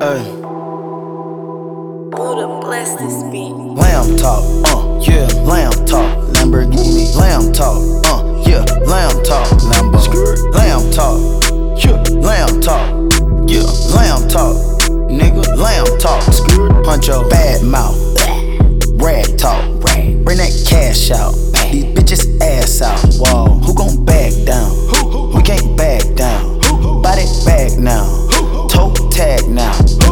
Ay. Buddha bless this beat. Lamb talk, yeah, lamb talk, Lamborghini. Lamb talk, yeah, lamb talk, Lambo. Lamb talk, yeah, lamb talk, yeah, lamb talk, nigga, lamb talk. Puncho, bad mouth, rag talk, bring that cash out. These bitches ass out. Whoa, who gon' back down? We can't back down. Buy that bag now, toe tag now.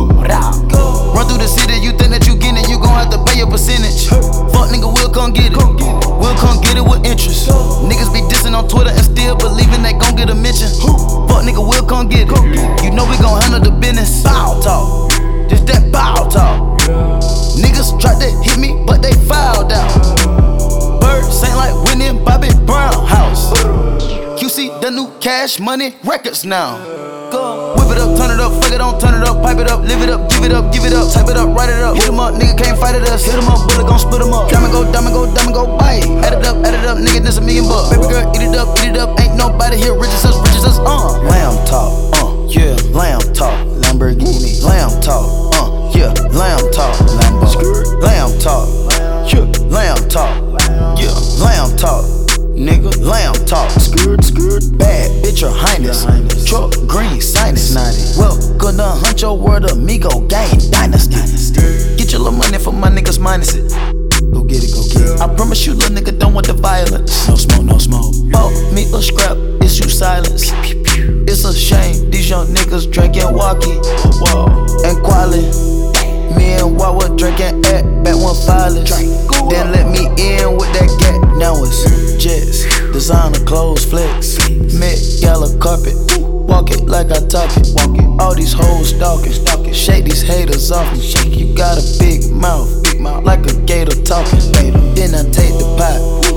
Run through the city, you think that you getting it, you gon' have to pay your percentage. Fuck nigga, we'll come get it. We'll come get it with interest. Niggas be dissing on Twitter and still believing they gon' get a mention. Fuck nigga, we'll come get it. You know we gon' handle the business. Bow talk, just that bow talk. Niggas tried to hit me, but they fouled out. Birds ain't like Whitney and Bobby Brown house. QC, the new Cash Money Records now. Whip it up, turn it up, fuck it on, turn it up, pipe it up, live it up, give it up, give it up, type it up, write it up, hit 'em up, nigga can't fight at us, hit 'em up, bullet gon' split 'em up, diamond go, diamond go, diamond go, bite, add it up, nigga, this $1 million bucks, baby girl, eat it up, ain't nobody here rich as us, Lamb talk, yeah, lamb talk, Lamborghini, lamb talk, yeah, lamb talk, Lambo, lamb talk, yeah, lamb talk, yeah, lamb talk. Nigga, lamb talk, bad bitch, your highness. Truck green, sinus. Welcome to hunt your word, amigo gang dynasty. Get your little money for my niggas minus it. Go get it. I promise you, little nigga, don't want the violence. No smoke. Bought me a scrap, issue silence. It's a shame, these young niggas drinking walkie and quality. Me and Wawa drinking at back one filin'. Then let me in with that gat. Now it's jets, designer clothes, flex, mid yellow carpet. Walk it like I talk it. All these hoes stalking. Shake these haters off me. You got a big mouth, like a gator talking. Then I take the pot,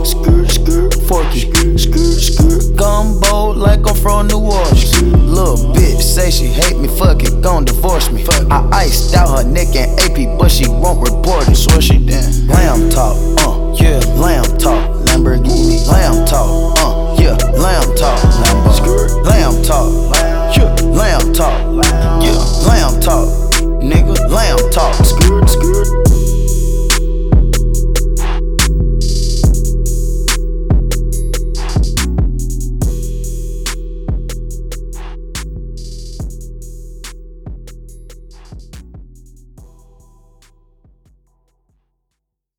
forky, gumbo like I'm from New Orleans. Little bitch say she hate me, fuck it, gon' divorce me. I iced out her neck and AP, but she won't report it. So she done. Lamb talk, yeah, lamb talk, Lamborghini.